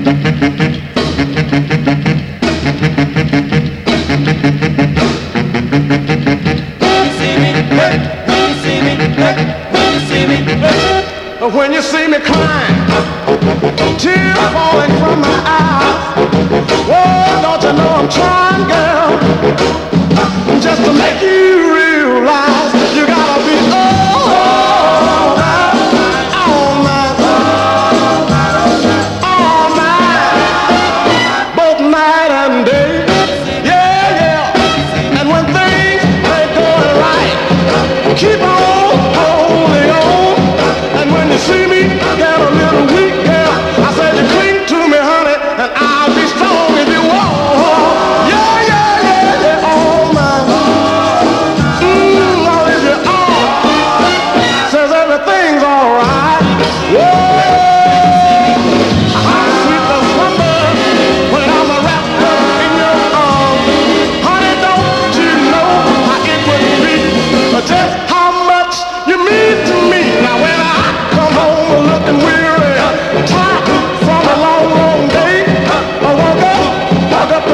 When you see me crying, tears falling from my eyes, oh, don't you know I'm trying, girl?